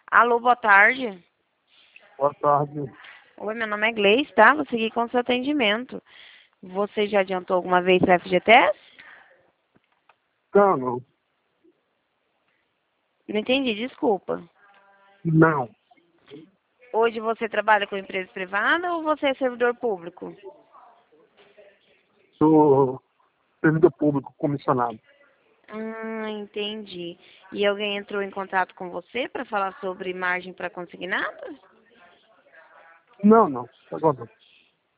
Alô, boa tarde. Boa tarde. Oi, meu nome é Gleice, tá? Vou seguir com o seu atendimento. Você já adiantou alguma vez para FGTS? Não. Não entendi, desculpa. Não. Hoje você trabalha com empresa privada ou você é servidor público? Sou servidor público comissionado. Entendi. E alguém entrou em contato com você para falar sobre margem para consignado? Não. Agora não.